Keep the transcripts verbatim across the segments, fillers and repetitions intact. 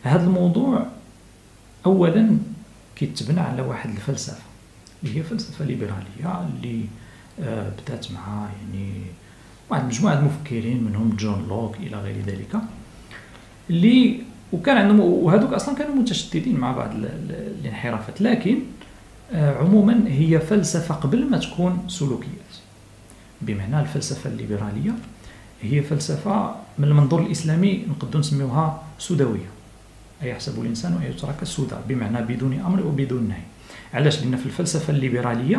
هذا الموضوع اولا كيتبنى على واحد الفلسفه اللي هي فلسفه ليبراليه اللي آه بدات مع يعني واحد مجموعه المفكرين منهم جون لوك الى غير ذلك، اللي وكان عندهم وهذوك اصلا كانوا متشددين مع بعض الانحرافات، لكن آه عموما هي فلسفه قبل ما تكون سلوكيات. بمعنى الفلسفه الليبراليه هي فلسفه من المنظور الاسلامي نقدر نسميوها سوداويه، أي يحسب الإنسان أن يترك سدى، بمعنى بدون أمر وبدون نهي. علاش؟ لأن في الفلسفة الليبرالية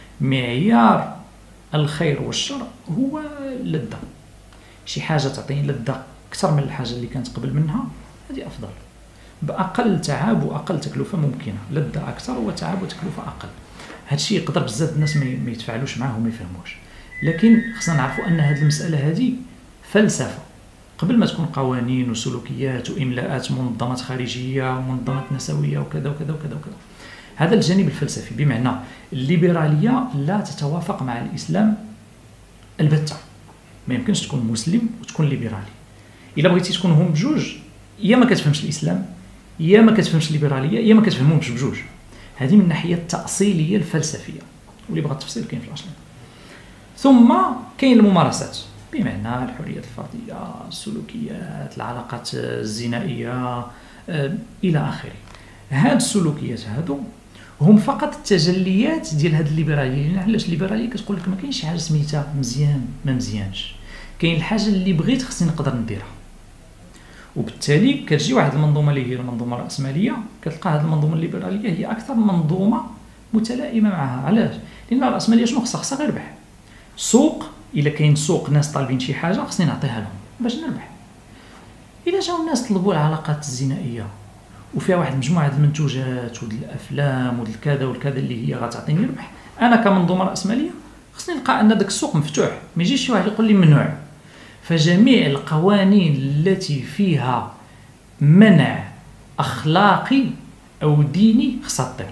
معيار الخير والشر هو اللذة، شي حاجة تعطيني لذة أكثر من الحاجة اللي كانت قبل منها هذه أفضل، بأقل تعب وأقل تكلفة ممكنة، لذة أكثر وتعب وتكلفة أقل. هذا الشيء يقدر بزاف الناس ما يتفاعلوش معاه وما يفهموش، لكن خصنا نعرفوا أن هذه المسألة هذه فلسفة قبل ما تكون قوانين وسلوكيات وإملاءات منظمات خارجية ومنظمات نسوية وكذا وكذا وكذا وكذا. هذا الجانب الفلسفي، بمعنى الليبرالية لا تتوافق مع الإسلام البتة. ما يمكنش تكون مسلم وتكون ليبرالي. إلا بغيتي تكون هم بجوج، يا ما كتفهمش الإسلام يا ما كتفهمش الليبرالية يا ما كتفهمهمش بجوج. هذه من الناحية التأصيلية الفلسفية، واللي بغى التفصيل كاين في الأصل. ثم كاين الممارسات، بمعنى الحرية الفردية، السلوكيات، العلاقات الزنائية إلى آخره. هاد السلوكيات هادو هم فقط التجليات ديال هاد الليبرالية. علاش الليبرالية كتقول لك ما كاينش حاجة سميتها مزيان ما مزيانش، كاين الحاجة اللي بغيت خصني نقدر نديرها. وبالتالي كتجي واحد المنظومة اللي هي المنظومة الرأسمالية، كتلقى هاد المنظومة الليبرالية هي أكثر منظومة متلائمة معها. علاش؟ لأن الرأسمالية شنو خصها؟ خصها غير ربح. سوق، إلا كاين سوق ناس طالبين شي حاجة خصني نعطيها لهم باش نربح. إلا جاو الناس طلبوا العلاقات الزنائية وفيها واحد المجموعة ديال المنتوجات وديال الأفلام وديال كذا والكذا اللي هي غتعطيني ربح، أنا كمنظومة رأسمالية خصني نلقى أن داك السوق مفتوح، ما يجيش شي واحد يقول لي ممنوع. فجميع القوانين التي فيها منع أخلاقي أو ديني خصها تطير،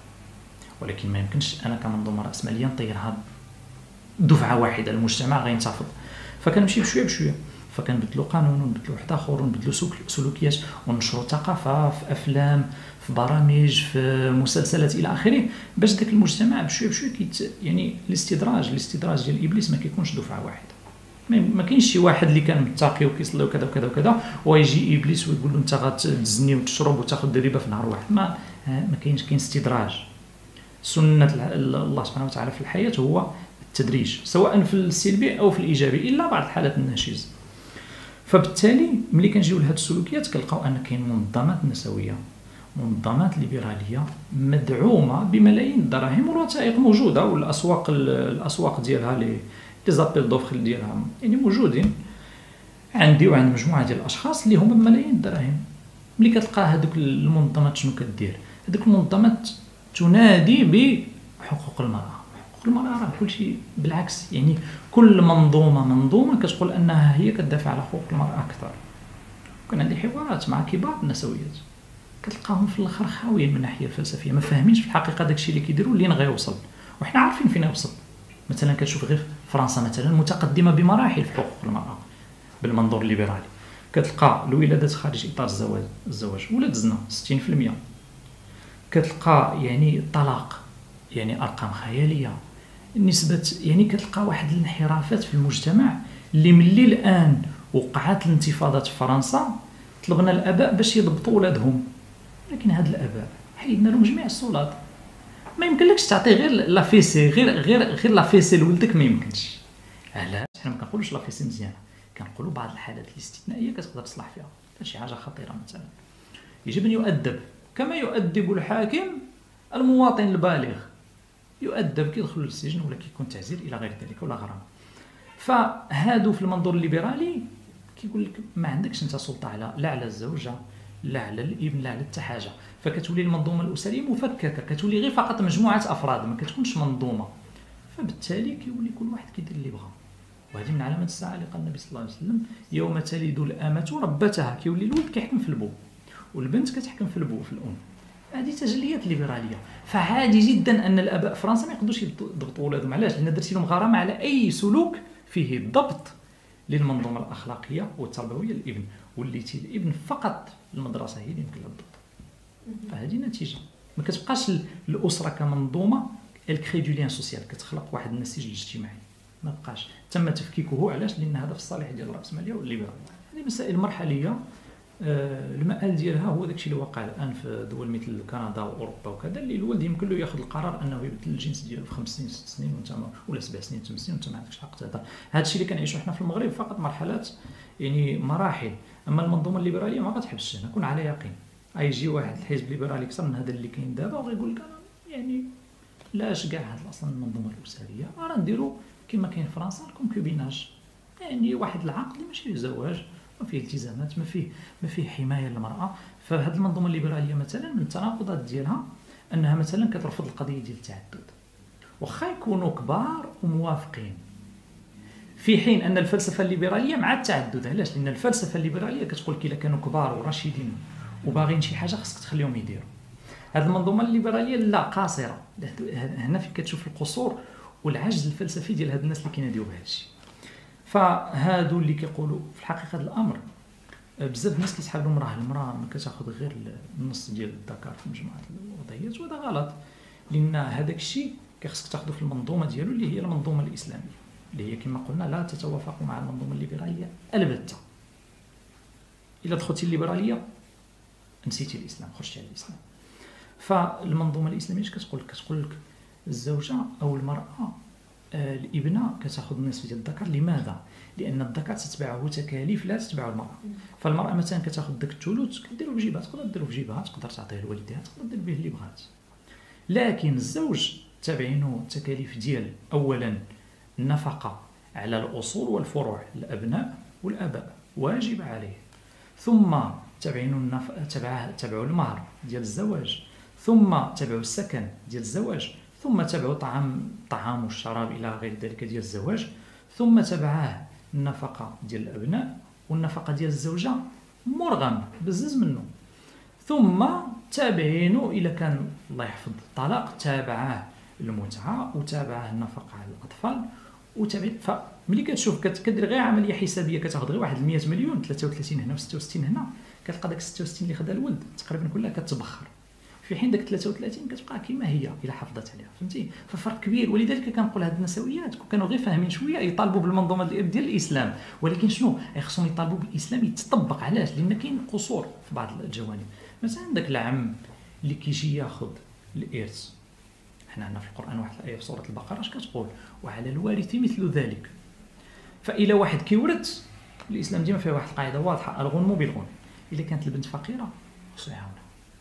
ولكن ما يمكنش أنا كمنظومة رأسمالية نطيرها دفعه واحده. المجتمع غينتفض، فكنمشي بشويه بشويه، فكنبدلوا قانون ونبدلوا واحد اخر ونبدلوا سلوكيات وننشروا ثقافه في افلام في برامج في مسلسلات الى اخره، باش داك المجتمع بشويه بشويه كيت يعني الاستدراج الاستدراج ديال ابليس ما كيكونش دفعه واحده. ما كاينش شي واحد اللي كان متقي وكيصلي وكذا وكذا وكذا ويجي ابليس ويقول له انت غتزني وتشرب وتاخذ الربا في نهار واحد. ما ما كاينش، كاين استدراج. سنه الله سبحانه وتعالى في الحياه هو التدريج، سواء في السلبي او في الايجابي، الا بعض الحالات الناشزه. فبالتالي ملي كنجيو لهاد السلوكيات كنلقاو ان كاين منظمات نسويه، منظمات ليبراليه مدعومه بملايين الدراهم، والوثائق موجوده، والاسواق الاسواق ديالها لي لي زابيل دوفر ديالها يعني موجودين عندي وعند مجموعه ديال الاشخاص اللي هما بملايين الدراهم. ملي كتلقى هذوك المنظمات شنو كدير؟ هذوك المنظمات تنادي بحقوق المراه. المرأة راه كل شيء بالعكس، يعني كل منظومة منظومة كتقول أنها هي كتدافع على حقوق المرأة أكثر. كان عندي حوارات مع كبار النسويات كتلقاهم في الآخر خاويين من الناحية الفلسفية، ما فاهمينش في الحقيقة داكشي اللي كيديروا لين غيوصل، وحنا عارفين فين يوصل. مثلا كتشوف غير فرنسا مثلا متقدمة بمراحل في حقوق المرأة بالمنظور الليبرالي، كتلقى الولادات خارج إطار الزواج الزواج ولاد الزنا ستين في المية، كتلقى يعني الطلاق يعني أرقام خيالية، نسبة يعني كتلقى واحد الانحرافات في المجتمع اللي ملي الآن وقعت الانتفاضات في فرنسا طلبنا الآباء باش يضبطوا ولادهم، لكن هاد الآباء حيدنا لهم جميع السلطات. ما يمكنلكش تعطي غير لا فيسي غير غير غير لا فيسي لولدك، ما يمكنش. علاش؟ حنا ما كنقولوش لا فيسي مزيانه، كنقولوا بعض الحالات الاستثنائيه كتقدر تصلح فيها. شي حاجه خطيره مثلا يجب ان يؤدب كما يؤدب الحاكم المواطن البالغ، يؤدب كيدخل للسجن ولا كيكون تعزير الى غير ذلك ولا غرامه. فهادو في المنظور الليبرالي كيقول لك ما عندكش انت سلطه على لا على الزوجه لا على الابن لا على حتى حاجه، فكتولي المنظومه الاسريه مفككه، كتولي غير فقط مجموعه افراد ما كتكونش منظومه، فبالتالي كيولي كل واحد كيدير اللي بغا. وهذه من علامات الساعه اللي قال النبي صلى الله عليه وسلم يوم تلد الامه ربتها، كيولي الولد كيحكم في البو والبنت كتحكم في البو في الام. هذه تجليات ليبراليه. فعادي جدا ان الاباء فرنسا ما يقدروش يضبطوا ولادهم. علاش؟ لان درتي لهم غرامه على اي سلوك فيه الضبط للمنظومه الاخلاقيه والتربويه للابن، وليتي الابن فقط المدرسه هي اللي يمكن لها الضبط. فهذه نتيجه ما كتبقاش الاسره كمنظومه الكري دو لين سوسيال، كتخلق واحد النسيج الاجتماعي ما بقاش تم تفكيكه. علاش؟ لان هذا في الصالح ديال الراسماليه والليبراليه. هذه مسائل مرحليه آه المآل ديالها هو داكشي اللي واقع الان في دول مثل كندا واوروبا وكذا، اللي الولد يمكن له ياخذ القرار انه يبدل الجنس ديالو في خمس سنين ست سنين وانت ولا سبع سنين ثمان سنين وانت ما عندكش الحق تهضر. هذا الشيء اللي كنعيشوا حنا في المغرب فقط مرحلات يعني مراحل. اما المنظومه الليبراليه ما غتحبسش هنا، كون على يقين. غيجي واحد الحزب ليبرالي اكثر من هذا اللي كاين دابا وغيقول لك انا يعني لاش كاع هاد اصلا المنظومه الاسريه راه نديروا كما كاين في فرنسا الكونكوبيناج، يعني واحد العقد اللي ماشي زواج، ما فيه التزامات، ما فيه ما فيه حمايه للمراه. فهاد المنظومه الليبراليه مثلا من التناقضات ديالها انها مثلا كترفض القضيه ديال التعدد، واخا يكونوا كبار وموافقين، في حين ان الفلسفه الليبراليه مع التعدد. علاش؟ لان الفلسفه الليبراليه كتقول كي كانوا كبار وراشدين وباغيين شي حاجه خصك تخليهم يديروا. هذه المنظومه الليبراليه لا، قاصره. هنا فين كتشوف القصور والعجز الفلسفي ديال هاد الناس اللي كيناديو بهذا الشيء. فهادو اللي كيقولوا في الحقيقه الامر بزاف الناس كيسحب لهم راه المراه ما كتاخذ غير النص ديال الذكر في مجموعه الوضعيات، وهذا غلط. لان هذاك الشيء كيخصك تاخذه في المنظومه ديالو اللي هي المنظومه الاسلاميه، اللي هي كما قلنا لا تتوافق مع المنظومه الليبراليه البتة. الا دخلتي الليبراليه نسيتي الاسلام، خرجتي على الاسلام. فالمنظومه الاسلاميه اش كتقول لك؟ كتقول لك الزوجه او المراه آه الابنه كتاخذ النصف ديال الذكر. لماذا؟ لان الذكر تتبعه تكاليف لا تتبع المراه. فالمراه مثلا كتاخذ داك الثلث كديرو في جيبها، تقدر ديرو في جيبها، تقدر تعطيه لوالديها، تقدر دير به اللي بغات. لكن الزوج تابعينه التكاليف ديال اولا النفقه على الاصول والفروع الابناء والاباء واجب عليه، ثم تابعينه النف... تبعه تبعوا المهر ديال الزواج، ثم تبعوا السكن ديال الزواج، ثم تبعوا طعام الطعام والشراب الى غير ذلك ديال الزواج، ثم تبعاه النفقه ديال الابناء والنفقه ديال الزوجه مرغم بزز منه، ثم تابعينه الى كان الله يحفظ الطلاق تابعاه المتعه وتابعاه النفقه على الاطفال وتابع. فملي كتشوف كدير غير عمليه حسابيه كتاخذ غير واحد مية مليون، ثلاثة وثلاثين هنا و ستة وستين هنا، كتلقى داك ستة وستين اللي خدا الولد تقريبا كلها كتبخر، في حين داك ثلاثة وثلاثين كتبقى كما هي الا حافظت عليها. فهمتي؟ ففرق كبير. ولذلك كنقول هاد النسويات كانوا غير فاهمين شويه يطالبوا بالمنظومه ديال الاسلام، ولكن شنو خصهم يطالبوا بالاسلام يتطبق. علاش؟ لان كاين قصور في بعض الجوانب. مثلا داك العم اللي كيجي ياخذ الارث، حنا عندنا في القران واحد الايه في سوره البقره اش كتقول؟ وعلى الوارث مثل ذلك. فإلا واحد كيورث، الاسلام ديما فيه واحد القاعده واضحه، الغنم بالغنم. الا كانت البنت فقيره خصو يعاونها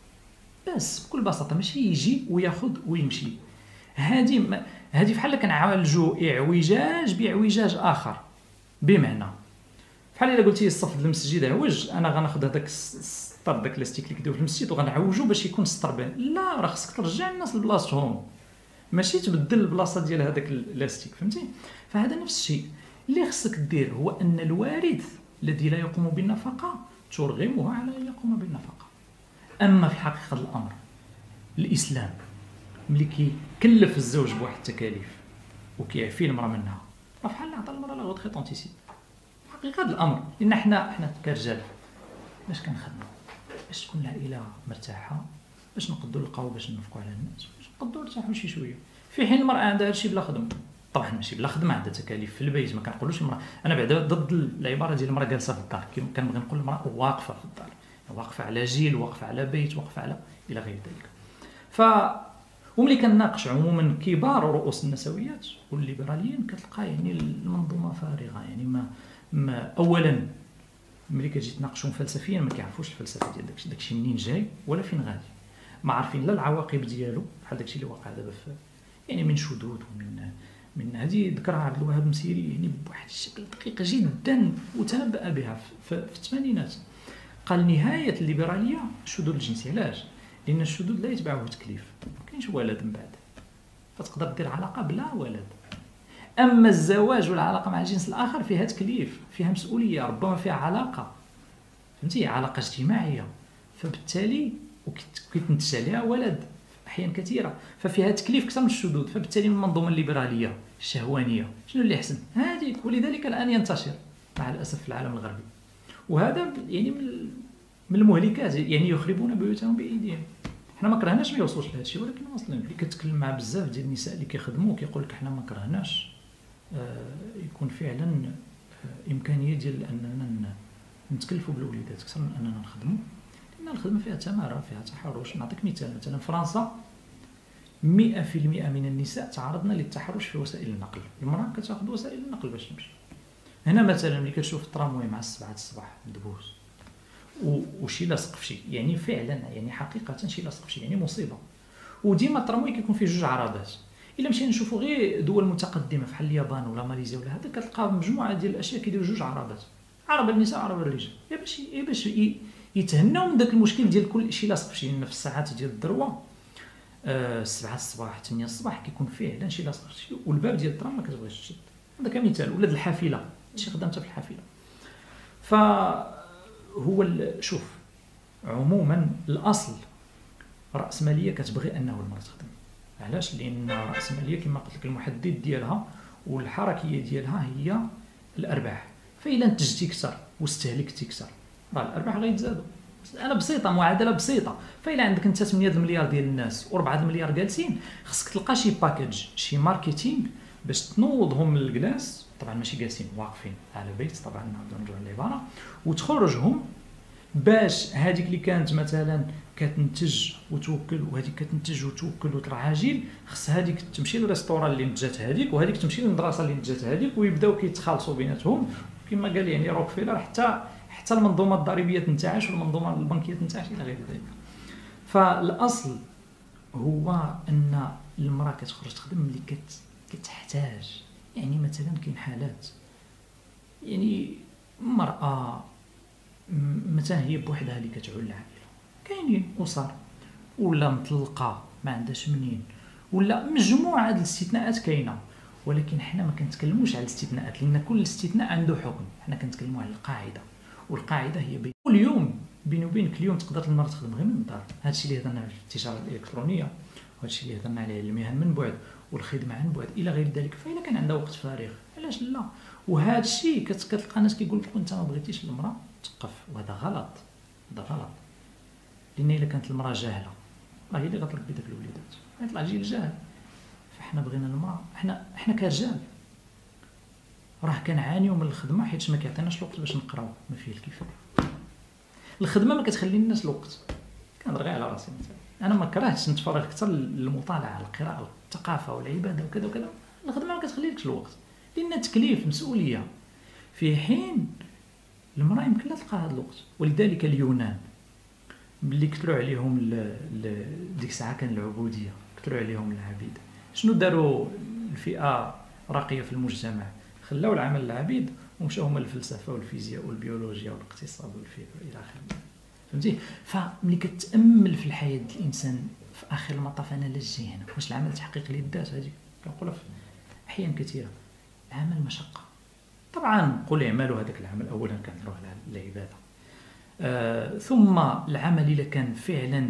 بس بكل بساطه، ماشي يجي وياخذ ويمشي. هذه هذه بحال كنعالجوا اعوجاج باعوجاج اخر. بمعنى بحال الا قلتي الصف ديال المسجد عوج، انا غناخذ هذاك السطر داك لاستيك اللي كيديروا في المسجد وغنعوجو باش يكون السطر بان. لا، راه خصك ترجع الناس لبلاصتهم، ماشي تبدل البلاصه ديال هذاك اللاستيك. فهمتي؟ فهذا نفس الشيء اللي خصك دير، هو ان الوارث الذي لا يقوم بالنفقه ترغمه على ان يقوم بالنفقه. اما في حقيقه الامر الاسلام ملي كيكلف الزوج بواحد التكاليف وكيعفي المراه منها، راه بحال عطى المراه لا غوت خيطونتيسي حقيقه الامر. لان حنا حنا كرجال باش كنخدموا باش تكون العائله مرتاحه، باش نقدروا نلقاو باش ننفقوا على الناس، باش نقدروا نرتاحوا شي شويه، في حين المراه عندها هادشي بلا خدمه. طبعا ماشي بلا خدمه، عندها تكاليف في البيت. ما كنقولوش المراه، انا بعدا ضد العباره ديال المراه جالسه في الدار، كنبغي نقول المراه واقفه في الدار، واقفه على جيل، واقفه على بيت، واقفه على الى غير ذلك. ف وملي كنناقش عموما كبار رؤوس النسويات والليبراليين كتلقى يعني المنظومه فارغه. يعني ما, ما اولا ملي كتجي تناقشهم فلسفيا ما كيعرفوش الفلسفه ديال داكشي داكشي منين جاي ولا فين غادي، ما عارفين لا العواقب ديالو بحال داكشي اللي واقع دابا يعني من شذوذ ومن من هذه ذكرها عبد الوهاب المسيري يعني بواحد الشكل دقيق جدا وتنبأ بها في, في الثمانينات. قال نهايه الليبراليه الشذوذ الجنسي. علاش؟ لان الشذوذ لا يتبعه تكليف، ما كاينش ولد من بعد، فتقدر دير علاقه بلا ولد. اما الزواج والعلاقه مع الجنس الاخر فيها تكليف، فيها مسؤوليه، ربما فيها علاقه، فهمتي، علاقه اجتماعيه، فبالتالي وكيتنتج عليها ولد احيان كثيره، ففيها تكليف اكثر من الشذوذ. فبالتالي من المنظومه الليبراليه الشهوانيه شنو اللي احسن؟ هذيك. ولذلك الان ينتشر مع الاسف في العالم الغربي. وهذا يعني من المهلكات، يعني يخربون بيوتهم بايديهم. حنا ما كرهناش ما يوصلوش لهذا الشيء، ولكن اصلا ملي كتكلم مع بزاف ديال النساء اللي كيخدموا كيقول لك حنا ما كرهناش آه يكون فعلا آه امكانيه ديال اننا نتكلفوا بالوليدات اكثر من اننا نخدموا، لان الخدمه فيها تماره فيها تحرش. نعطيك مثال، مثلا فرنسا مئة في المئة من النساء تعرضن للتحرش في وسائل النقل. المراه كتاخذ وسائل النقل باش تمشي. هنا مثلا ملي كتشوف التراموي مع السبعة الصباح مدبوس وشي لاصق في شي، يعني فعلا يعني حقيقه شي لاصق في شي، يعني مصيبه. وديما التراموي كيكون فيه جوج عربات. الا مشينا نشوفوا غير دول متقدمه بحال اليابان ولا ماليزيا ولا هذا، كتلقى مجموعه ديال الاشياء كيديروا جوج عربات، عربه النساء عربه الرجال، يا باش يا باش يتهناو من داك المشكل ديال كل شي لاصق في شي. في الساعات ديال الذروه أه سبعة الصباح ثمانية الصباح كيكون فعلا شي لاصق في شي، والباب ديال الترام ما كتبغيش تشد. هذا كمثال. ولاد الحافله شي خدامته في الحافله. فهو شوف عموما الاصل راسماليه كتبغي انه المراه تخدم. علاش؟ لان راسماليه كما قلت لك المحدد ديالها والحركيه ديالها هي الارباح. فاذا انتجتي اكثر واستهلكتي اكثر راه الارباح غيتزادوا. انا بسيطه، معادله بسيطه. فاذا عندك انت ثمانية المليار ديال الناس و4 المليار جالسين، خصك تلقى شي باكيج شي ماركتينغ باش تنوضهم من الجلاس. طبعا ماشي جالسين واقفين على البيت، طبعا نعاودو نرجعوا للعباره، وتخرجهم باش هذيك اللي كانت مثلا كتنتج وتوكل وهذيك كتنتج وتوكل وترعاجيل، خص هذيك تمشي للريستوران اللي نتجات هذيك وهذيك تمشي للمدرسه اللي نتجات هذيك، ويبداو كيتخالصوا بيناتهم كما قال يعني روكفيلر، حتى حتى المنظومه الضريبيه تنتعش والمنظومه البنكيه تنتعش الى غير ذلك. فالاصل هو ان المراه كتخرج تخدم ملي كت كتحتاج. يعني مثلا كاين حالات يعني مرأة مثلا هي بوحدها اللي كتعول العائله، كاينين اسر ولا مطلقه ما عندهاش منين، ولا مجموعه د الاستثناءات كاينه. ولكن حنا ما كنتكلموش على الاستثناءات، لان كل استثناء عنده حكم. حنا كنتكلموا على القاعده، والقاعده هي بين اليوم بيني وبينك اليوم تقدر المراه تخدم غير من الدار. هادشي اللي هضرنا على التجاره الالكترونيه، وهادشي اللي هضرنا عليه المهن من بعد والخدمه عن بعد الى غير ذلك. فإلا كان عندها وقت فارغ علاش لا؟ وهذا الشيء كتلقى ناس كيقول لك انت ما بغيتيش المراه تقف، وهذا غلط. هذا غلط، لان الا كانت المراه جاهله راه هي اللي غتربي داك الوليدات، غيطلع جيل جاهل. فاحنا بغينا المراه، احنا احنا كرجال راه كنعانيو من الخدمه حيت ما كيعطيناش الوقت باش نقراو، ما فيه الكفايه. الخدمه ما كتخلي الناس الوقت. كنهضر غير على راسي مثلا، انا ما كرهتش نتفرغ اكثر للمطالعه القراءه الثقافه والعباده وكذا وكذا. الخدمه ما كتخليلكش الوقت لان تكليف مسؤوليه، في حين المراه يمكن لا تلقى هذا الوقت. ولذلك اليونان ملي كثروا عليهم ديك الساعه كان العبوديه، كثروا عليهم العبيد، شنو داروا الفئه راقيه في المجتمع؟ خلاو العمل العبيد ومشاو هما الفلسفه والفيزياء والبيولوجيا والاقتصاد والفكر الى اخره. فهمتي؟ فملي كتامل في الحياه ديال الانسان في اخر المطاف انا لاش جاي هنا؟ واش العمل تحقيق للذات؟ هذيك كنقولها في احيان كثيره، العمل مشقه. طبعا قل اعملوا، هذاك العمل اولا كنروح على العباده، آه ثم العمل الا كان فعلا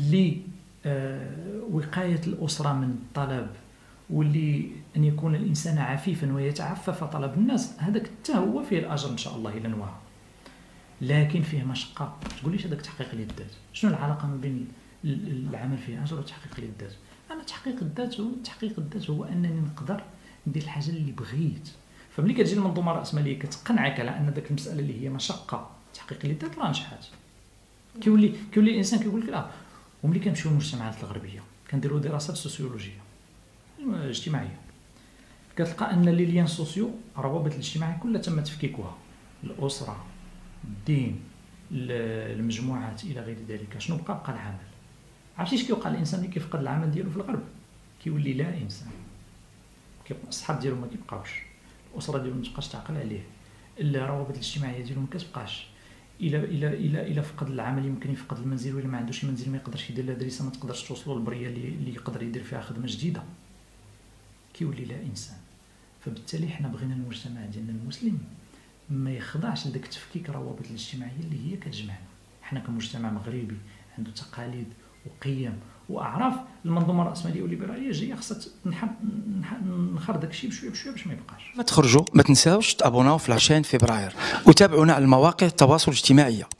لوقايه الاسره من الطلب، واللي ان يكون الانسان عفيفا ويتعفف طلب الناس، هذاك حتى هو فيه الاجر ان شاء الله الى نواها. لكن فيه مشقه. تقوليش هذاك تحقيق للذات، شنو العلاقه ما بين العمل فيه اجر وتحقيق للذات؟ انا تحقيق الذات هو تحقيق الذات هو انني نقدر ندير الحاجه اللي بغيت. فملي كتجي المنظومه الراسماليه كتقنعك على ان ذاك المساله اللي هي مشقه تحقيق للذات راه نجحات، كيولي كيولي الانسان كيقول لك لا. وملي كنمشيو للمجتمعات الغربيه كنديروا دراسات سوسيولوجيه اجتماعيه، كتلقى ان لي ليان سوسيو الروابط الاجتماعيه كلها تم تفكيكها، الاسره، الدين، المجموعات الى غير ذلك. شنو بقى؟ بقى العمل. عرفتي اش كيوقع الانسان ملي كيفقد العمل ديالو في الغرب؟ كيولي لا انسان، كيبقى الصحاب ديالو ما كيبقاوش، الاسره ديالو ما تبقاش تعقل عليه، الروابط الاجتماعيه ديالو ما كتبقاش. الى الى الى الى فقد العمل يمكن يفقد المنزل، ولا ما عندوش منزل ما يقدرش يدير لا دريسه، ما تقدرش توصلوا للبريه اللي, اللي يقدر يدير فيها خدمه جديده، كيولي لا انسان. فبالتالي حنا بغينا المجتمع ديالنا المسلم ما يخضعش لذاك تفكيك الروابط الاجتماعيه اللي هي كتجمعنا. حنا كمجتمع مغربي عنده تقاليد وقيم واعرف المنظومه الراسماليه والليبراليه جايه خاصها نخر داك الشيء بشويه بشويه باش ما يبقاش. ما تخرجوا ما تنساوش تابوناو في لاشين فبراير وتابعونا على المواقع التواصل الاجتماعي.